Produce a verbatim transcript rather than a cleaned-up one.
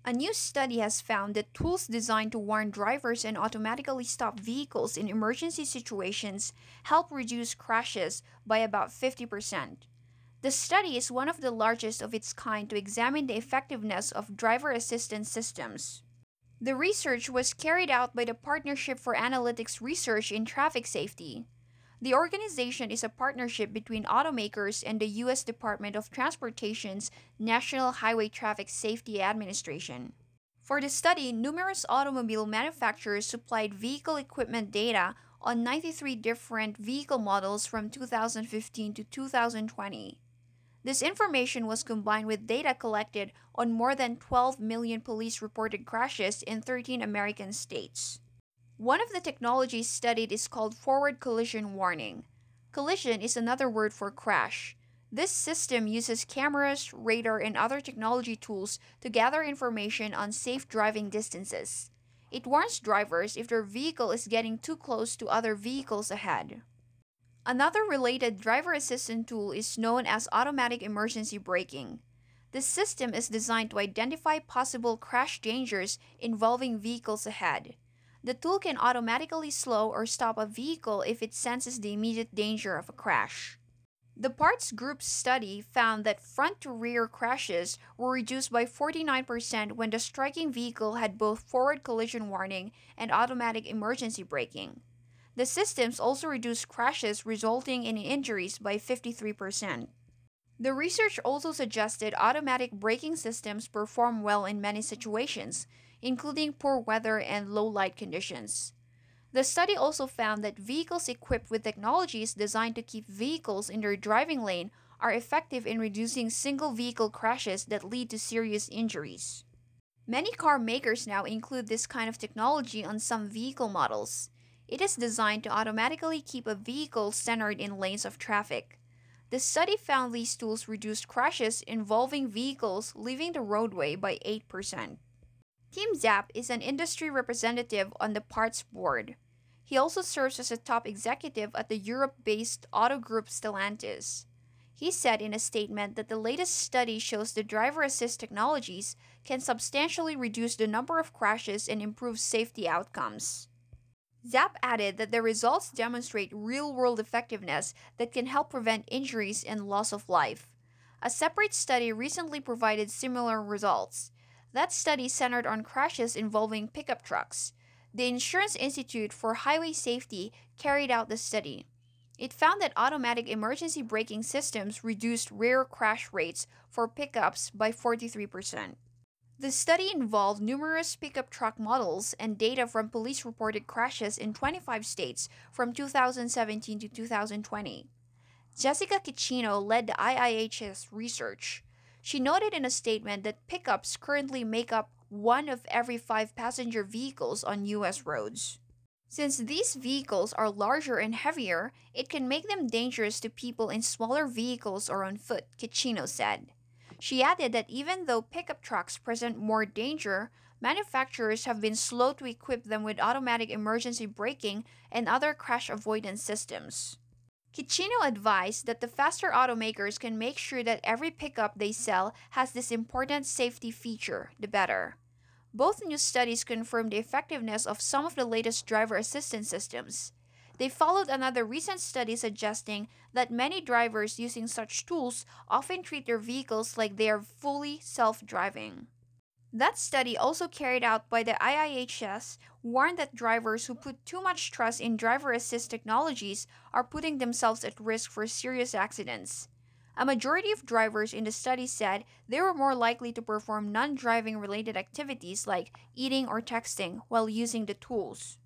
A new study has found that tools designed to warn drivers and automatically stop vehicles in emergency situations help reduce crashes by about fifty percent. The study is one of the largest of its kind to examine the effectiveness of driver assistance systems. The research was carried out by the Partnership for Analytics Research in Traffic Safety. The organization is a partnership between automakers and the U S Department of Transportation's National Highway Traffic Safety Administration. For the study, numerous automobile manufacturers supplied vehicle equipment data on ninety-three different vehicle models from two thousand fifteen to two thousand twenty. This information was combined with data collected on more than twelve million police reported crashes in thirteen American states. One of the technologies studied is called forward collision warning. Collision is another word for crash. This system uses cameras, radar, and other technology tools to gather information on safe driving distances. It warns drivers if their vehicle is getting too close to other vehicles ahead. Another related driver assistance tool is known as automatic emergency braking. This system is designed to identify possible crash dangers involving vehicles ahead. The tool can automatically slow or stop a vehicle if it senses the immediate danger of a crash. The Parts Group's study found that front-to-rear crashes were reduced by forty-nine percent when the striking vehicle had both forward collision warning and automatic emergency braking. The systems also reduced crashes resulting in injuries by fifty-three percent. The research also suggested automatic braking systems perform well in many situations, including poor weather and low light conditions. The study also found that vehicles equipped with technologies designed to keep vehicles in their driving lane are effective in reducing single vehicle crashes that lead to serious injuries. Many car makers now include this kind of technology on some vehicle models. It is designed to automatically keep a vehicle centered in lanes of traffic. The study found these tools reduced crashes involving vehicles leaving the roadway by eight percent. Tim Zapp is an industry representative on the parts board. He also serves as a top executive at the Europe-based auto group Stellantis. He said in a statement that the latest study shows the driver assist technologies can substantially reduce the number of crashes and improve safety outcomes. Zapp added that the results demonstrate real-world effectiveness that can help prevent injuries and loss of life. A separate study recently provided similar results. That study centered on crashes involving pickup trucks. The Insurance Institute for Highway Safety carried out the study. It found that automatic emergency braking systems reduced rear crash rates for pickups by forty-three percent. The study involved numerous pickup truck models and data from police-reported crashes in twenty-five states from two thousand seventeen to two thousand twenty. Jessica Kicino led the I I H S research. She noted in a statement that pickups currently make up one of every five passenger vehicles on U S roads. Since these vehicles are larger and heavier, it can make them dangerous to people in smaller vehicles or on foot, Kicino said. She added that even though pickup trucks present more danger, manufacturers have been slow to equip them with automatic emergency braking and other crash avoidance systems. Kicino advised that the faster automakers can make sure that every pickup they sell has this important safety feature, the better. Both new studies confirmed the effectiveness of some of the latest driver assistance systems. They followed another recent study suggesting that many drivers using such tools often treat their vehicles like they are fully self-driving. That study, also carried out by the I I H S, warned that drivers who put too much trust in driver assist technologies are putting themselves at risk for serious accidents. A majority of drivers in the study said they were more likely to perform non-driving related activities like eating or texting while using the tools.